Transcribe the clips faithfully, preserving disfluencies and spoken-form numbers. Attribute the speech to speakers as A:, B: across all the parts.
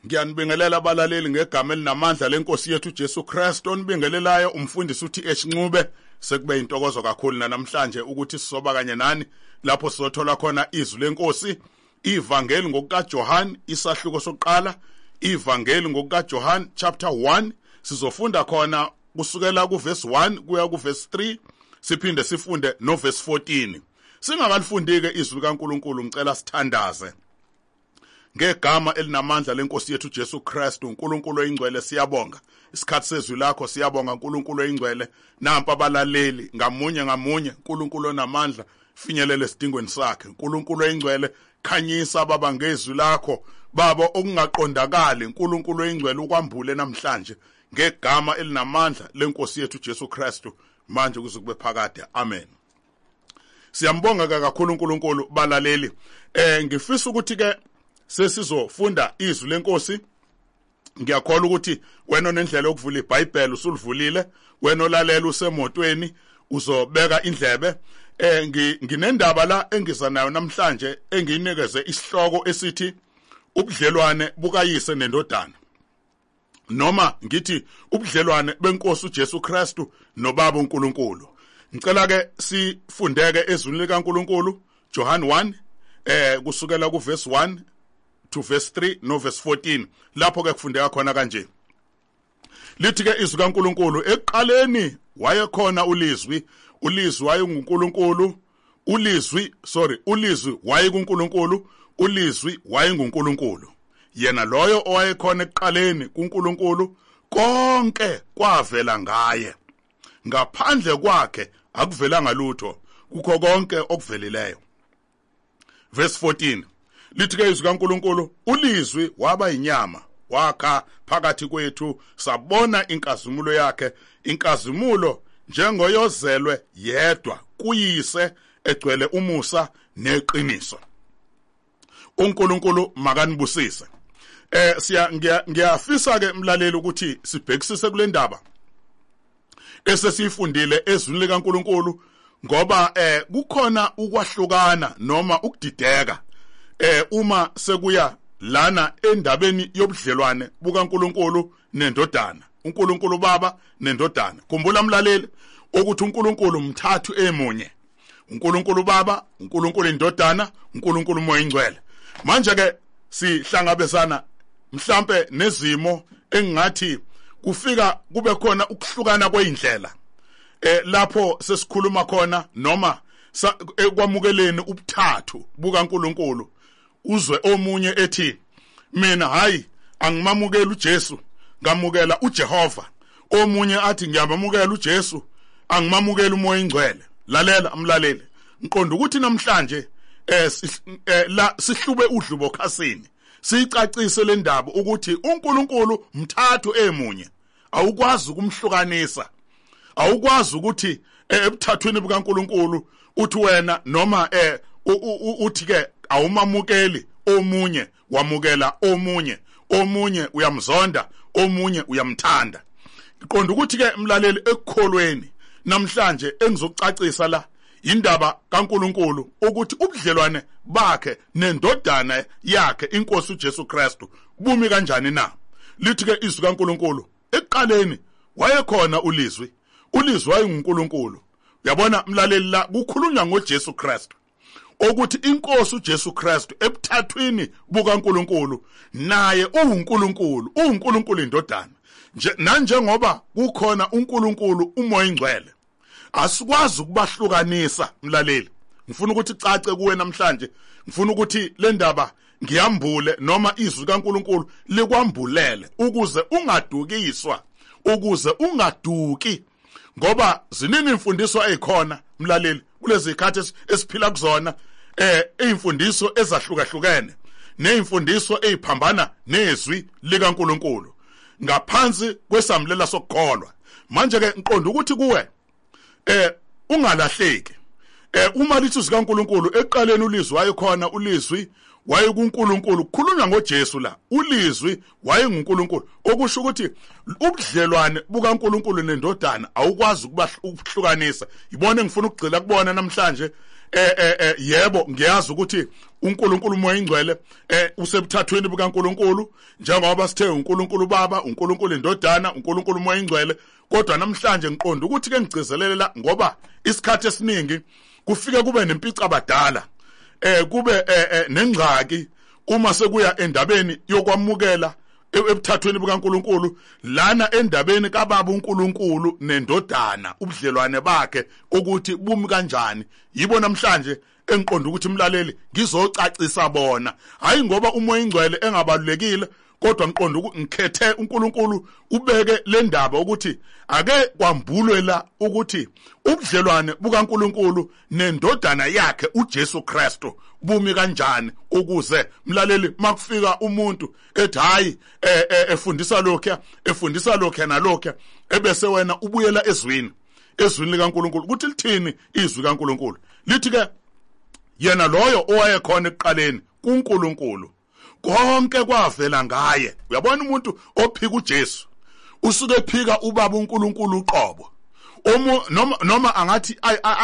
A: Ngiyanibingelela abalaleli ngegama elinamandla lenkosi yethu Jesu Kristu. Onibingelelayo umfundisi uthi Ncube. Sekube intokozo kakhulu namhlanje ukuthi sisoba kanye nani lapho sizothola khona izwi lenkosi. Ivangeli ngokukaJohn isahluko sokuqala, ivangeli ngokukaJohn chapter one, sizofunda khona kusukela ku verse one kuya ku verse three, siphinde sifunde no verse fourteen. Singakalifundike izwi kaNkuluNkulu ngicela sithandaze. Ngegama elinamandla lenkosi yethu Jesu Kristu, uNkulunkulu oyingcwele siyabonga. Isikhathi sezwi lakho siyabonga uNkulunkulu oyingcwele. Nampa abalaleli ngamunye ngamunye, uNkulunkulu onamandla finyelele esidingweni sakhe. uNkulunkulu oyingcwele khanyisa baba ngezwi lakho, baba okungaqondakali, uNkulunkulu oyingcwele ukwambule namhlanje ngegama elinamandla lenkosi yethu Jesu Kristu manje kuze kube phakade. Amen. Siyambonga kakhulu uNkulunkulu balaleli. Eh ngifisa ukuthi ke sesizofunda izwi lenkosi. Ngiyakholwa ukuthi wena onendlela yokuvula iBhayibheli usulivulile, wena olalela usemotweni uzobeka indlebe. Eh nginendaba la engiza nayo namhlanje engiyinikeze isihloko esithi ubudlelwane bukayise nendodana, noma ngithi ubudlelwane benkosi uJesu Kristu nobaba uNkulunkulu. Ngicela ke sifundeke ezwini likaNkulunkulu John one eh kusukela ku verse one to verse three no verse fourteen. Lapho ke kufundeka khona kanje. Lithi ke izwi kaNkulunkulu, eqaleni wayekhona ulizwi, ulizwi wayenguNkulunkulu, ulizwi sorry ulizwi wayenguNkulunkulu, ulizwi wayenguNkulunkulu. Yena loyo owayekhona eqaleni kuNkulunkulu, konke kwavela ngaye. Ngaphandle kwakhe akuvelanga lutho, kukho konke okuvelileyo. Verse fourteen. Lithi ke izwi kaNkulunkulu, ulizwi waba inyama, wakha phakathi kwethu, sabona inkazimulo yakhe, inkazimulo njengoyozelwe yedwa kuyise, egcwele umusa neqiniso. uNkulunkulu makanibusise. Eh siya ngiyafisa ke mlaleli ukuthi sibhekisise kule ndaba esesifundile ezwini likaNkulunkulu, ngoba eh kukhona ukwahlukana noma ukudideka eh uma sekuya lana endabeni yobudlelwane bukaNkulunkulu nendodana, uNkulunkulu baba nendodana. Khumbula mlaleli ukuthi uNkulunkulu mthathu emunye, uNkulunkulu baba, uNkulunkulu indodana, uNkulunkulu moya ingcwele. Manje ke sihlangabezana mhlambe nezimo engathi kufika kube khona ukuhlukana kweindlela eh lapho sesikhuluma khona noma ekwamukeleni ubuthathu bukaNkulunkulu. Uzwe omunye ethi mina hayi angimamukela uJesu, ngamukela uJehova. Omunye athi ngiyamamukela uJesu, angimamukela umoya ingcwele. Lalela umlaleli, ngiqonda ukuthi namhlanje eh la sihlube udlubo khasini, sicacise le ndaba ukuthi uNkulunkulu mthathu emunye. Awukwazi ukumhlukanisa, awukwazi ukuthi ebuthathweni bukaNkulunkulu uthi wena noma eh uthi ke awumamukeli omunye, wamukela omunye, omunye uyamzonda, omunye uyamthanda. Ngiqonda ukuthi ke mlaleli ekukholweni namhlanje engizokucacisa la indaba kaNkulunkulu ukuthi ubudlelwane bakhe nendodana yakhe inkosi uJesu Kristu bumi kanjani na. Lithi ke izwi kaNkulunkulu, eqaleni wayekhona ulizwi, ulizwi wayenguNkulunkulu. Uyabona mlaleli la kukhulunywa ngoJesu Kristu, ukuthi inkosi uJesu Kristu ebuthathwini bukaNkulunkulu naye uNkulunkulu, uNkulunkulu indodana. Nje nanjengoba kukhona uNkulunkulu umoya ingcwele, asikwazi ukubahlukanisa mlaleli. Ngifuna ukuthi cace kuwe namhlanje, ngifuna ukuthi le ndaba ngiyambule noma izwi kaNkulunkulu likwambulele ukuze ungadukiswa, ukuze ungaduki, ngoba ziningi imfundiso ezikhona mlaleli kulezi zikhathi esiphila kuzona, eh imfundiso ezahlukahlukene neimfundiso eziphambana nezwi likaNkulunkulu ngaphansi kwesamlela sokukholwa. Manje ke ngiqonda ukuthi kuwe eh ungalahleki. Eh uma lithi zikaNkulunkulu eqaleni ulizwi wayekhona, ulizwi wayenguNkulunkulu, kukhulunywa ngoJesu la, ulizwi wayenguNkulunkulu, okusho ukuthi ubudlelwane bukaNkulunkulu nendodana awukwazi ukubahlukanisa. Yibone ngifuna ukugcila kubona namhlanje eh eh yebo ngiyazi ukuthi uNkulunkulu umoya ingcwele eh usebuthathweni bukaNkulunkulu njengoba sithe uNkulunkulu Baba, uNkulunkulu Indodana, uNkulunkulu umoya ingcwele. Kodwa namhlanje ngiqonda ukuthi ke ngigcizelela ngoba isikhathi esiningi kufike kube nempica abadala eh kube eh nengxaki uma sekuya endabeni yokwamukela ebuthathweni bukaNkulunkulu lana endabeni kaBaba uNkulunkulu neNdodana ubudlelwane bakhe ukuthi bumi kanjani. Yibo namhlanje engiqonda ukuthi umlaleli ngizocacisa bona, hayi ngoba umoya ingcwele engabalulekile, kodwa ngiqonda ukuthi ngikhethe uNkulunkulu ubeke le ndaba ukuthi ake kwambulwe la ukuthi ubudlelwane bukaNkulunkulu neNdodana yakhe uJesu Kristu bumi kanjani, ukuze mlaleli makufika umuntu ethi hayi efundisa lokho efundisa lokho nalokho ebese wena ubuyela ezwini ezwini likaNkulunkulu ukuthi lithini izwi kaNkulunkulu lithi ke yena loyo owayekhona ekuqaleni kuNkulunkulu konke kwavela ngaye. Uyabona umuntu ophika uJesu usuke ephika uBaba uNkulunkulu uqobo omo noma noma angathi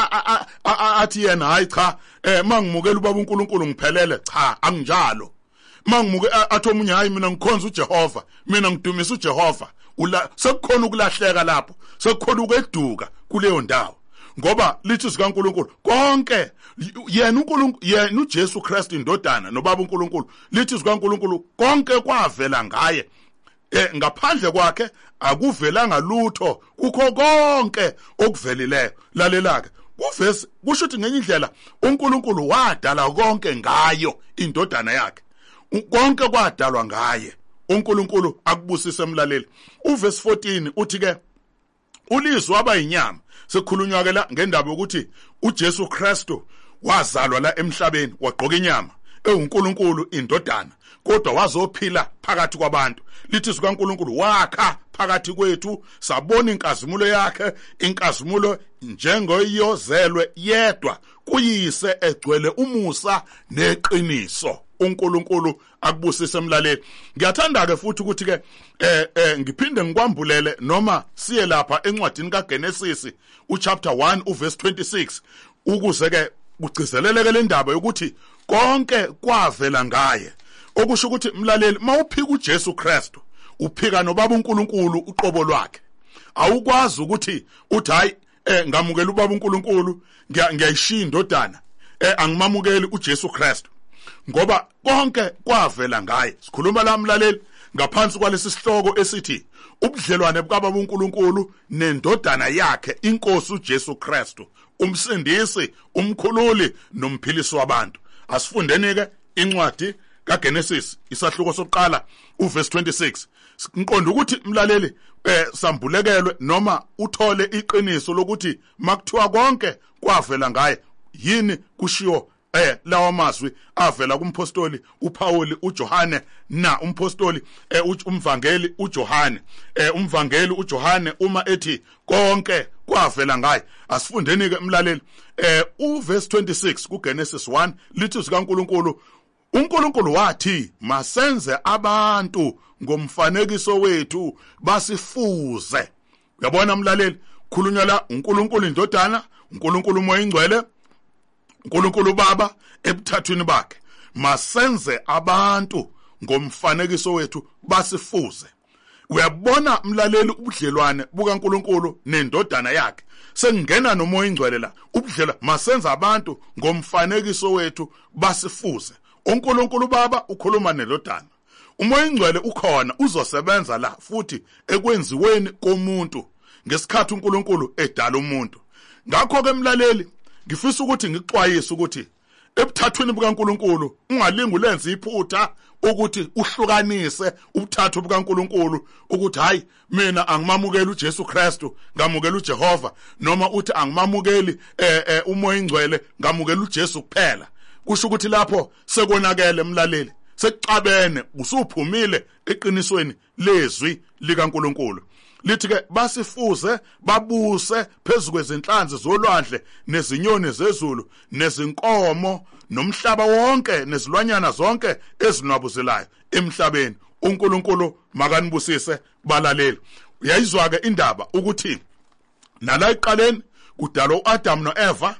A: athi yena hayi cha eh mangimukela uBaba uNkulunkulu ngiphelele, cha anginjalo. Mangimuke athi omunye hayi mina ngikhonza uJehova, mina ngidumisa uJehova, ula sekukhona ukulahleka lapho, sekukhona ukweduka kuleyo ndawo ngoba lithi sikaNkulunkulu konke yena uNkulunkulu yena uJesu Kristu Indodana noBaba uNkulunkulu lithi sikaNkulunkulu konke kwavela ngaye. Eh ngaphandle kwakhe akuvelanga lutho, kukho konke okuvelileyo. Lalelake kuvesi kusho ukuthi ngenye indlela uNkulunkulu wadala konke ngayo Indodana yakhe, konke kwadalwa ngaye. uNkulunkulu akubusise emlaleli. Uverse fourteen uthi ke ulizwi waba inyama. Sekukhulunywa ke la ngendaba ukuthi uJesu Kristu wazalwa la emhlabeni wagqoka inyama, eUNkulunkulu Indodana, kodwa wazophila phakathi kwabantu. Lithi sikaNkulunkulu wakha phakathi kwethu, sabona inkazimulo yakhe, inkazimulo njengoyozelwe yedwa kuyise egcwele umusa neqiniso. uNkulunkulu akubusise emlaleli. Ngiyathanda ke futhi ukuthi ke eh eh ngiphinde ngikwambulele noma siye lapha encwadini kaGenesis uchapter one uverse twenty-six ukuze ke ugcizeleleke le ndaba yokuthi konke kwavela ngaye. Okusho ukuthi mlaleli mawuphika uJesu Kristu uphika noBaba uNkulunkulu uqobo lwakhe. Awukwazi ukuthi uthi hayi eh ngamukela uBaba uNkulunkulu ngiyayishiya Indodana eh angimamukeli uJesu Kristu ngoba konke kwavela ngaye. Sikhuluma la mlaleli ngaphansi kwalesi sihloko esithi ubudlelwane bukaBaba uNkulunkulu neNdodana yakhe inkosi uJesu Kristu, umsindisi, umkhululi nomphilisi wabantu. Asifundeni ke incwadi kaGenesis isahluko sokuqala uverse twenty-six. Ngiqonda ukuthi mlaleli eh sambulekelwe noma uthole iqiniso lokuthi makuthiwa konke kwavela ngaye. Yini kushiwo eh lawa mazwi avela kumpostoli uPaul, uJohane na umpostoli eh umvangeli uJohane eh umvangeli uJohane uma ethi konke kwavela ngaye. Asifundeni ke mlaleli eh uverse twenty-six kuGenesis one lithi sikaNkulunkulu uNkulunkulu wathi masenze abantu ngomfanekiso wethu basifuze. Uyabona mlaleli khulunywa la uNkulunkulu Indodana, uNkulunkulu umoya ingcwele, uNkulunkulu Baba ebuthathweni bakhe. Masenze abantu ngomfanekiso wethu basifuze. Uyabona mlaleli ubudlelwane bukaNkulunkulu neNdodana yakhe sengena nomoya ingcwele la. Ubudlelwane masenze abantu ngomfanekiso wethu basifuze. uNkulunkulu Baba ukhuluma neNdodana, umoya ingcwele ukhona uzosebenza la futhi ekwenziweni komuntu ngesikhathi uNkulunkulu edala umuntu. Ngakho ke mlaleli ngifisa ukuthi ngixwayise ukuthi ebuthathweni bukaNkulunkulu ungalingi ulenze iphutha ukuthi uhlukanise ubuthathu bukaNkulunkulu ukuthi hayi mina angimamukeli uJesu Kristu ngamukela uJehova, noma uthi angimamukeli eh, eh umoya ingcwele ngamukela uJesu kuphela. Kusho ukuthi lapho sekonakele mlaleli, sekucabene usuphumile eqinisweni lezwi likaNkulunkulu. Lithi ke basifuze babuse phezulu kwezinhlanzi zolwandle nezinyoni zezulu nezinkomo nomhlaba wonke nezilwanyana zonke ezinwabuzelayo emhlabeni. uNkulunkulu makanibusise balaleli. Uyayizwa ke indaba ukuthi nala eqaleni kudalwa uAdam noEva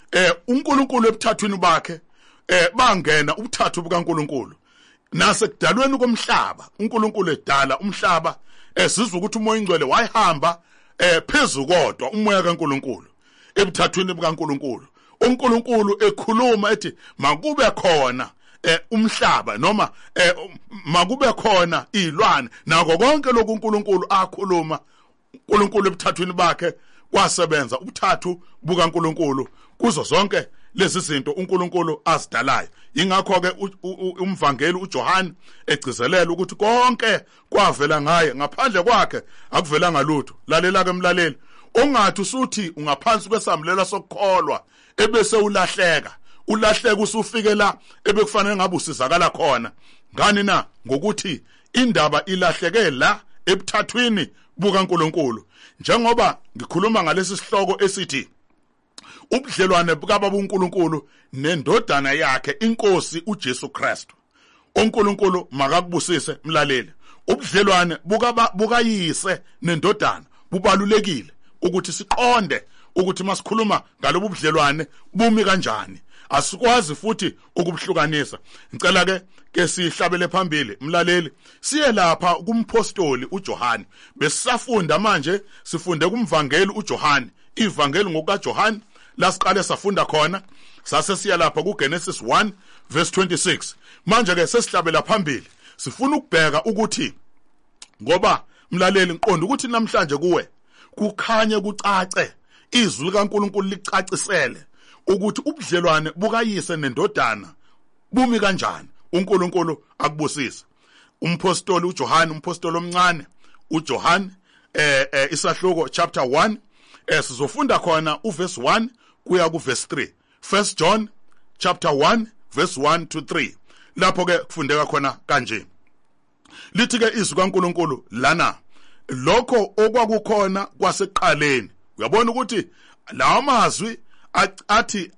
A: eh uNkulunkulu ebuthathwini bakhe eh bangena ubuthathu bukaNkulunkulu nasekudalweni komhlaba uNkulunkulu edala umhlaba esizwe ukuthi umoya ingcwele wayihamba eh phezulu kodwa umoya kaNkulunkulu ebuthathwini bukaNkulunkulu uNkulunkulu ekhuluma ethi makube khona eh umhlaba noma eh makube khona izilwane nako konke lokhu uNkulunkulu akhuluma uNkulunkulu ebuthathwini bakhe kwasebenza ubuthathu bukaNkulunkulu kuzo zonke lezi zinto uNkulunkulu azidalayo. Ingakho ke umvangeli uJohane egcizelela ukuthi konke kwavela ngaye ngaphandle kwakhe akuvelanga lutho. Lalela ke mlaleli, ungathi usuthi ungaphansi kwesambulela sokukholwa ebese ulahleka ulahleka usufike la ebekufanele ngabe usizakala khona. Ngani na? Ngokuthi indaba ilahleke la ebuthathwini bukaNkulunkulu. Njengoba ngikhuluma ngalesi sihloko esithi ubudlelwane bukaBaba uNkulunkulu nendodana yakhe inkosi uJesu Kristu. uNkulunkulu makakubusise mlaleli. Ubudlelwane bukaba bukayise nendodana bubalulekile ukuthi siqonde ukuthi masikhuluma ngalobu budlelwane bumi kanjani. Asikwazi futhi ukubhlukanisa. Ngicela ke ke sihlabele phambili mlaleli siye lapha kumpostoli uJohane. Besafunda manje sifunde kumvangeli uJohane. Ivangeli ngokaJohane la siqale safunda khona sase siya lapha kuGenesis one verse twenty-six. Manje ke sesihlabela phambili sifuna ukubheka ukuthi ngoba mlaleli ngiqonda ukuthi namhlanje kuwe kukhanye kucace izwi likaNkulunkulu licacisele ukuthi ubudlelwane bukayise nendodana bumi kanjani. uNkulunkulu akubusisa. Umpostoli uJohane umpostoli omncane uJohane eh, eh isahluko chapter one eh sizofunda khona uverse one kuya kuverse three. First John chapter one verse one to three. Lapho ke kufundeka khona kanje. Lithi ke izwi kaNkulunkulu lana lokho okwakukhona kwaseqaleni. Uyabona ukuthi lawa mazwi athi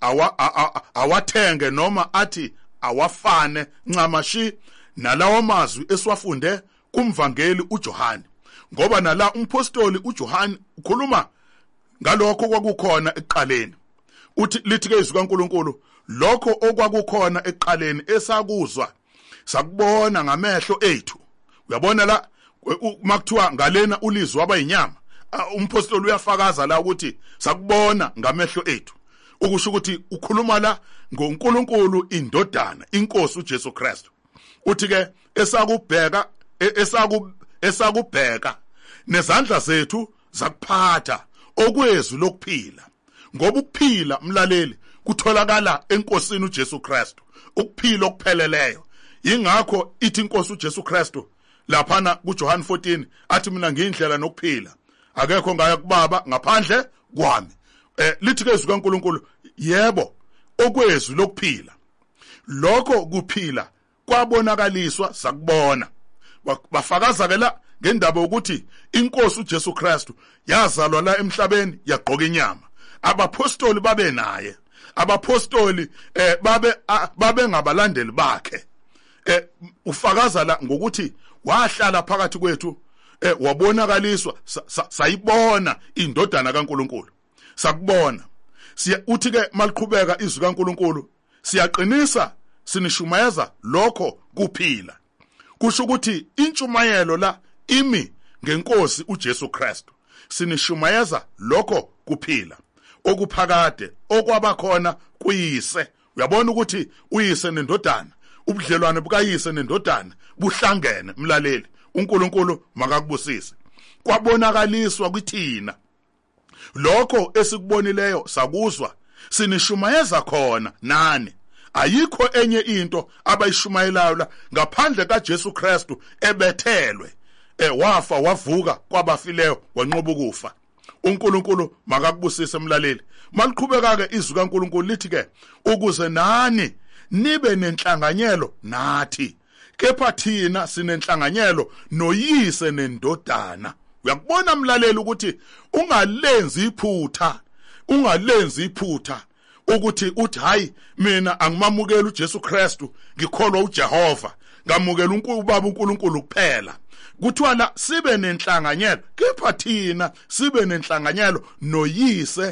A: awathenge noma athi awafane ncamashi nalawa mazwi esiwafunde kumvangeli uJohane. Ngoba nala umpostoli uJohane ukhuluma ngalokho okwakukhona eqaleni. Uthi lithi ke izwi kaNkulunkulu lokho okwakukhona eqaleni esakuzwa sakubona ngamehlo ethu. Uyabona la makuthiwa ngalena ulizwa abayinyama. Umpostoli uyafakaza la ukuthi sakubona ngamehlo ethu. Ukusho ukuthi ukhuluma la ngoNkulunkulu indodana inkosi uJesu Kristu. Uthi ke esakubheka esaku esakubheka nezandla zethu zakuphatha okwezwi lokuphila. Ngoba ukuphila mlaleli kutholakala enkosini uJesu Kristu. Ukuphila okupheleleyo. Ingakho ithi inkosi uJesu Kristu laphana kuJohane fourteen athi mina ngiyindlela nokuphila. Akekho ngaya kubaba ngaphandle kwami. Eh lithi ke izwi kaNkulunkulu yebo okwezwi lokuphila. Lokho kuphila kwabonakaliswa sakubona. Bafakaza ke la ngendaba ukuthi inkosi uJesu Kristu yazalwa la emhlabeni yagqoka inyama. Abapostoli babe naye. Abapostoli eh babe babe ngabalandeli bakhe. Eh ufakaza la ngokuthi wahlala phakathi kwethu eh wabonakaliswa sayibona indodana kaNkulunkulu. Sakubona. Siya uthi ke maliqhubeka izwi kaNkulunkulu siyaqinisa sinishumayeza lokho kuphila. Kusho ukuthi intshumayelo la imi ngenkosi uJesu Kristu. Sinishumayeza lokho kuphila okuphakade okwabakhona kuyise. Uyabona ukuthi uyise nendodana ubudlelwane bukayise nendodana buhlangene mlaleli. uNkulunkulu makakubusise. Kwabonakaliswa kuthina lokho esikubonileyo sakuzwa sinishumayeza khona nani. Ayikho enye into abayishumayelayo la ngaphandle kaJesu Kristu ebethelwe eh wafa wavuka kwabafileyo wanqoba ukufa. uNkulunkulu makakubusise mlaleli. Maliqhubeka ke izwi kaNkulunkulu lithi ke ukuze nani nibe nenhlanganyelo nathi. Kepha thina sinenhlanganyelo noyise nendodana. Uyakubona mlaleli ukuthi ungalenzi iphutha. Ungalenzi iphutha ukuthi uthi hayi mina angimamukela uJesu Kristu ngikholwa uJehova ngamukela uNkulunkulu ubaba uNkulunkulu kuphela. Kuthiwa la sibe nenhlanganyelo, kepha thina sibe nenhlanganyelo noyise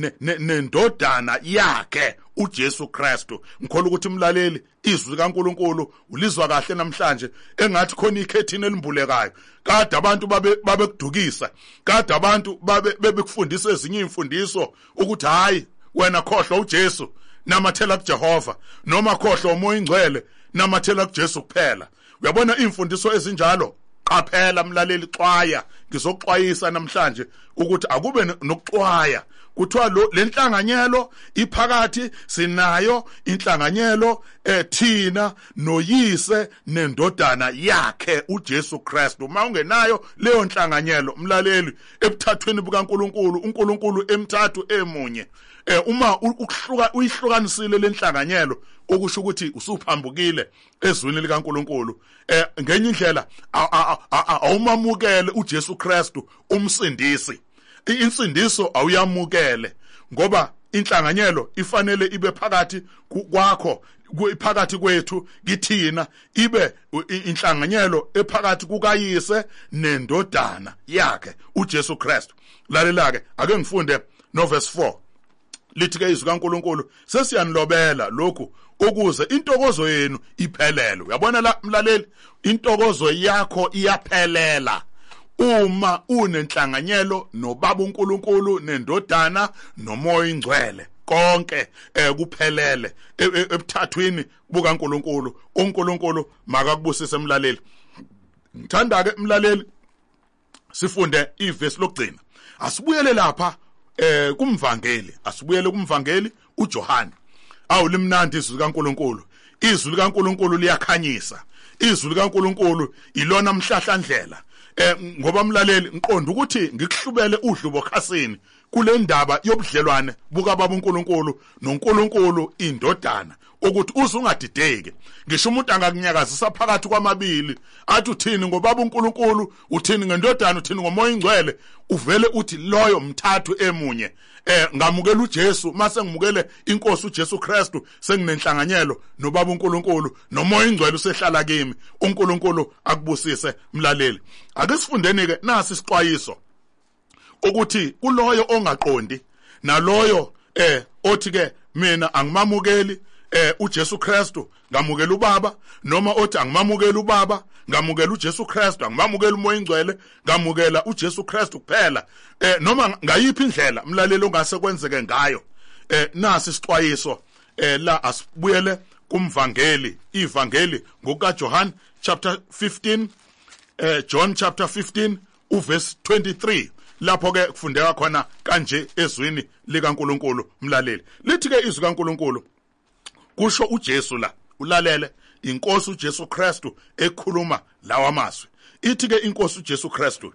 A: nendodana yakhe uJesu Kristu. Ngikholwa ukuthi umlaleli izwi kaNkulunkulu ulizwa kahle namhlanje, engathi khona ikhethini elimbulekayo. Kade abantu babe babekudukisa, kade abantu babe bebekufundisa ezinye imfundiso ukuthi hayi wena khohlwa uJesu namathela kuJehova, noma khohlwa umoya ingcwele namathela kuJesu kuphela. Uyabona imfundiso ezinjalo, qaphela mlaleli, xwaya. Ngizoxwayisa namhlanje ukuthi akube nokuxwaya. Kuthiwa lo lenhlanganyelo iphakathi, sinayo inhlanganyelo ethina noyise nendodana yakhe uJesu Kristu. Uma ungenayo leyo nhlanganyelo mlaleli ebuthathweni bukaNkulunkulu, uNkulunkulu emthathu emunye, eh uma ukuhluka uyihlukanisile lenhlanganyelo, okusho ukuthi usuphambukile ezwini likaNkulunkulu. Eh ngenye indlela awumamukele uJesu Kristu umsindisi. Insindiso awuyamukele ngoba inhlanganyelo ifanele ibe phakathi kwakho, phakathi kwethu kithina, ibe inhlanganyelo ephakathi kukayise nendodana yakhe uJesu Kristu. Lalela ke ake ngifunde no verse four. Lithi ke izwi kaNkulunkulu, sesiyanilobela lokhu ukuze intokozo yenu iphelele. Uyabona la mlaleli, intokozo yakho iyaphelela uma unenhlanganyelo nobaba uNkulunkulu nendodana nomoya ingcwele, konke eh kuphelele ebuthathwini bukaNkulunkulu. uNkulunkulu makakubusise mlaleli. Ngithanda ke mlaleli sifunde ivesi lokugcina. Asibuyele lapha eh kumvangeli, asibuyele kumvangeli uJohane. Awu limnandi izwi likaNkulunkulu. Izwi likaNkulunkulu liyakhanyisa. Izwi likaNkulunkulu ilona mhlahlandlela. Eh ngoba mlaleli ngiqonda ukuthi ngikuhlubele udlubo khasini kule ndaba yobudlelwane buka baba uNkulunkulu noNkulunkulu indodana, ukuthi uzungadideki. Ngisho umuntu angakunyakazisa phakathi kwamabili, athi uthini ngobaba uNkulunkulu, uthini ngendodana, uthini ngomoya ingcwele, uvele uthi loyo mthathu emunye. Eh ngamukela uJesu, mase ngimukele inkosi uJesu Kristu, senginenhlanganyelo nobaba uNkulunkulu nomoya ingcwele usehlala kimi. uNkulunkulu akubusise mlaleli. Ake sifundeni ke nasi isixwayiso ukuthi kuloyo ongaqondi naloyo eh othi ke mina angimamukeli eh uJesu Kristu ngamukela ubaba, noma othi angimamukeli ubaba ngamukela uJesu Kristu, angimamukeli umoya ingcwele ngamukela uJesu Kristu kuphela, eh noma ngayiphi indlela mlaleli ongase kwenzeke ngayo. Eh nasi isixwayiso eh la asibuyele kumvangeli, ivangeli ngokuka John chapter fifteen, eh John chapter fifteen uverse twenty-three. Lapho ke kufundeka khona kanje ezwini likaNkulunkulu mlaleli. Lithi ke izwi kaNkulunkulu, kusho uJesu la, ulalele, inkosi uJesu Kristu ekhuluma lawa mazwi. Ithi ke inkosi uJesu Kristu,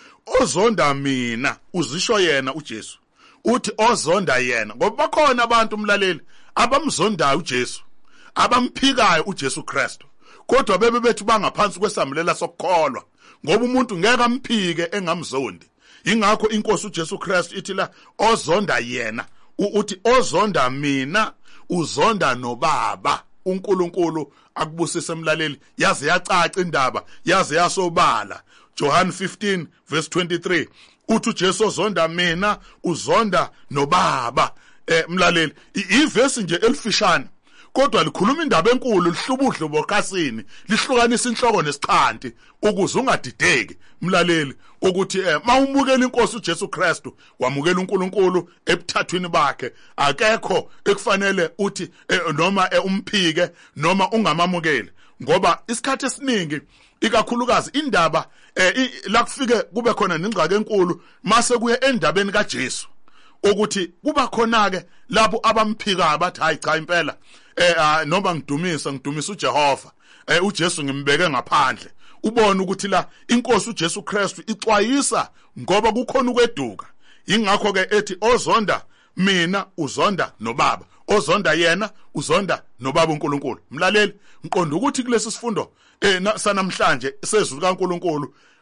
A: ozonda mina, uzisho yena uJesu, uthi ozonda yena, ngoba bakhona abantu mlaleli abamzondayo uJesu, abamphikayo uJesu Kristu, kodwa bebe bethu bangaphansi kwesamulela sokukholwa, ngoba umuntu ngeke amphike engamzondi. Ingakho inkosi uJesu Kristu ithi la, ozonda yena, uthi ozonda mina uzonda nobaba. uNkulunkulu akubusise mlaleli, yaze yacaca indaba, yaze yasobala. John fifteen verse twenty-three uthi uJesu ozonda mina uzonda nobaba. Eh mlaleli, ivesi nje elifishane kodwa likhuluma indaba enkulu, lihlubudlu bokhasini, lihlukanisa inhloko nesichanti ukuze ungadideki mlaleli, ukuthi eh mawumukela inkosi uJesu Kristu wamukela uNkulunkulu ebuthathwini bakhe, akekho ekufanele uthi eh, noma eh, umphike noma ungamamukeli. Ngoba isikhathi esiningi ikakhulukazi indaba eh, la kufike kube khona nengxaki enkulu mase kuye endabeni kaJesu, ukuthi kuba khona ke lapho abamphika abathi hayi cha impela eh noma ngidumisa ngidumisa uJehova, eh uJesu ngimbeke ngaphandle. Ubone ukuthi la inkosi uJesu Kristu ixwayisa ngoba kukhona ukweduka. Ingakho ke ethi ozonda mina uzonda nobaba, ozonda yena uzonda nobaba uNkulunkulu. Mlaleli, ngiqonda ukuthi kulesi sifundo eh sanamhlanje sezulu kaNkulunkulu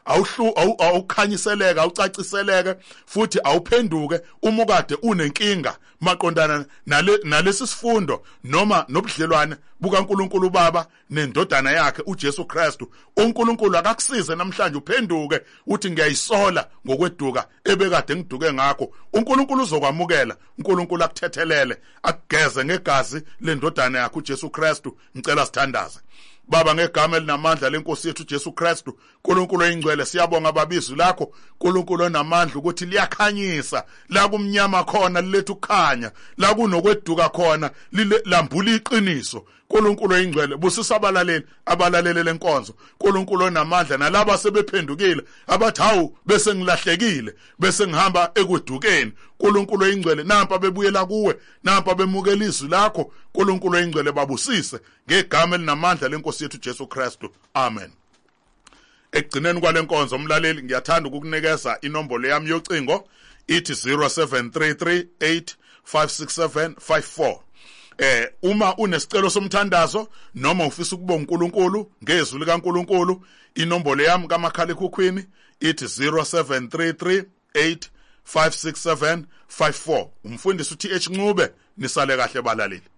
A: awuhlu awukhanyiseleke awucaciseleke futhi awuphenduke uma ukade unenkinga maqondana nale nalesi sifundo noma nobudlelwane bukaNkulunkulu Baba nendodana yakhe uJesu Kristu. uNkulunkulu akakusize namhlanje uphenduke uthi ngiyayisola ngokweduka ebekade ngiduke ngakho. uNkulunkulu uzokwamukela, uNkulunkulu akuthethelele akugeze ngegazi lendodana yakhe uJesu Kristu. Ngicela sithandaze. Baba, ngegama elinamandla lenkosi yethu uJesu Kristu, uNkulunkulu oyingcwele, siyabonga babizo lakho, uNkulunkulu onamandla ukuthi liyakhanyisa, la kumnyama khona liletha ukukhanya, la kunokweduka khona lilambula iqiniso. uNkulunkulu oyingcwele, busisa abalaleli abalalele lenkonzo, uNkulunkulu onamandla nalabo sebephendukile abathi hawu bese ngilahlekile bese ngihamba ekwedukeni. uNkulunkulu oyingcwele, nampa bebuyela kuwe, nampa bemukela izwi lakho. uNkulunkulu oyingcwele, babusise ngegama elinamandla lenkosi yethu Jesu Kristu. Amen. Ekugcineni kwalenkonzo umlaleli, ngiyathanda ukukunikeza inombolo yami yocingo, ithi zero seven three three eight five six seven five four. Eh uma unesicelo somthandazo noma ufisa ukubonga uNkulunkulu ngezwi likaNkulunkulu, inombolo yami kamakhala ekhukhwini ithi zero seven three three eight five six seven five four. Umfundisi uthi H Ncube, nisale kahle balaleli.